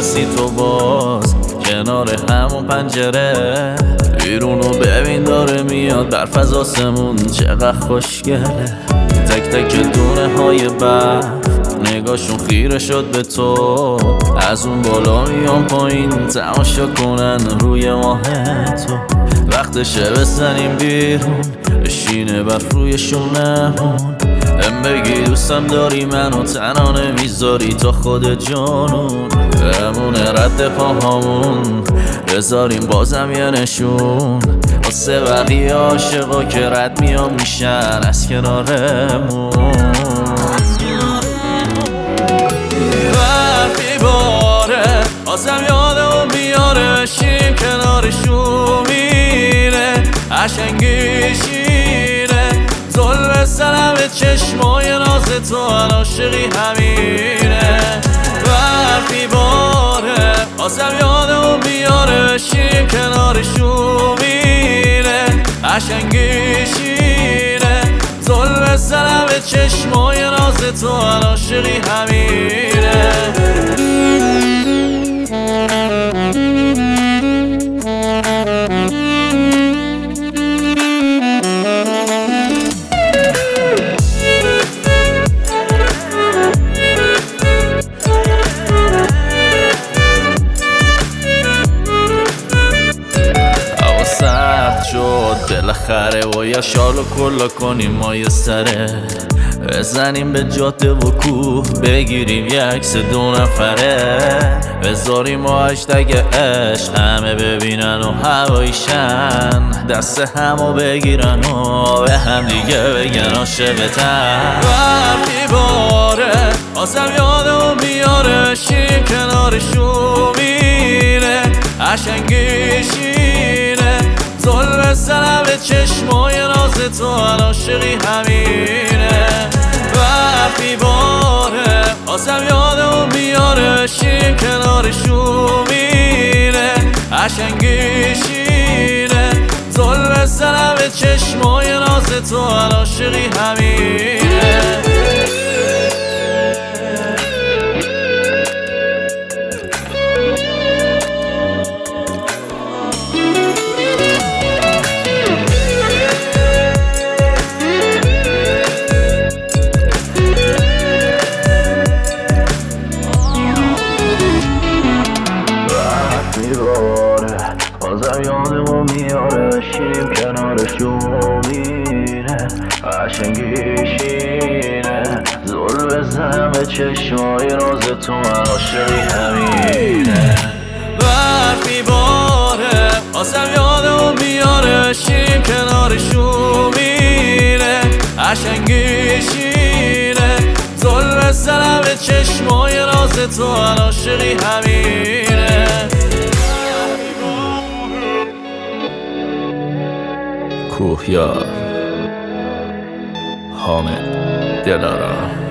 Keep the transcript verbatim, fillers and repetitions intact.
نشستی تو باز کنار همون پنجره، بیرونو ببین داره میاد برف از آسمون چقدر خوشگله. تک تک دونه های برف نگاهشون خیره شد به تو، از اون بالا میان پایین تماشا کنن روی ماه تو. وقتشه بزنیم بیرون بشینه برف روی شونمون، ام بگی دوستم داری منو تنها نمیذاری تا خود جانون. بمونه رد پاهامون بذاریم بازم یه نشون واسه بقیه عاشقا که رد میان میشن از کنارمون. برفی باره بازم یادمون میاره بشیم کنارشون، میره قشنگیشینه ظلم سرم به چشمای ناز تو عاشقی همینه. برفی باره بازم یادمون میاره بشیم کنارشون، میره قشنگیشینه ظلم سرم به چشمای ناز تو عاشقی همینه. بالاخره باید شالو کلا کنیم ما یه سره، بزنیم به جاده و کوه بگیریم یه عکس دو نفره، بذاریم و هشتگ عشق همه ببینن و هوایشن، دست همو بگیرن و به هم دیگه بگن عاشقتن. برفی باره بازم یادمون میاره بشیم کنارشون، میره قشنگیشینه ظلم سرم به چشمای ناز تو عاشقی همینه. برفی باره بازم یادمون میاره بشیم کنارشون، میره قشنگیشینه ظلم سرم به چشمای ناز تو عاشقی همینه. بازم یادمون میاره بشیم کنارشون، میره قشنگیشینه زل بزنم به چشمای ناز تو عاشقی همینه. برفی باره بازم یادمون میاره بشیم کنارشون، میره قشنگیشینه زل بزنم به چشمای ناز تو عاشقی همینه. کوهیار حامد دلارام.